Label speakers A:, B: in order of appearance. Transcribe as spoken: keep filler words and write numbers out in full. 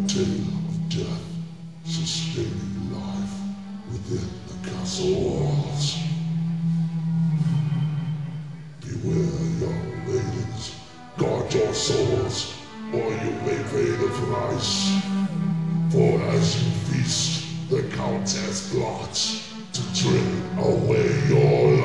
A: tale of death, sustaining life within the castle walls. Beware, young maidens, guard your souls, or you may pay the price. For as you feast, the Countess plots to drain away your